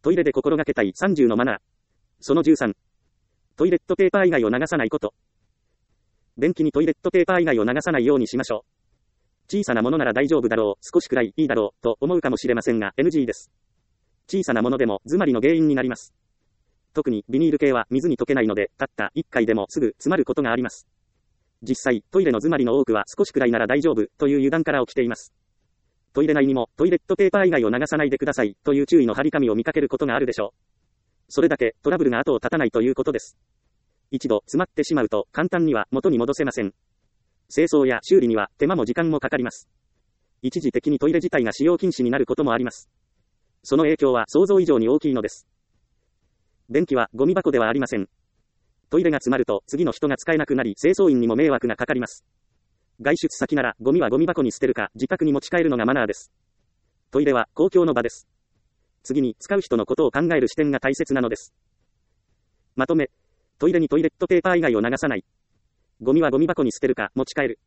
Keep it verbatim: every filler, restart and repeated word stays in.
トイレで心がけたいさんじゅうのマナー。そのじゅうさん。トイレットペーパー以外を流さないこと。便器にトイレットペーパー以外を流さないようにしましょう。小さなものなら大丈夫だろう、少しくらいいいだろう、と思うかもしれませんが、エヌジー です。小さなものでも詰まりの原因になります。特にビニール系は水に溶けないので、たったいっかいでもすぐ詰まることがあります。実際、トイレの詰まりの多くは少しくらいなら大丈夫という油断から起きています。トイレ内にもトイレットペーパー以外を流さないでくださいという注意の張り紙を見かけることがあるでしょう。それだけトラブルが後を絶たないということです。一度詰まってしまうと簡単には元に戻せません。清掃や修理には手間も時間もかかります。一時的にトイレ自体が使用禁止になることもあります。その影響は想像以上に大きいのです。便器はゴミ箱ではありません。トイレが詰まると次の人が使えなくなり清掃員にも迷惑がかかります。外出先ならゴミはゴミ箱に捨てるか自宅に持ち帰るのがマナーです。トイレは公共の場です。次に使う人のことを考える視点が大切なのです。まとめ、トイレにトイレットペーパー以外を流さない。ゴミはゴミ箱に捨てるか持ち帰る。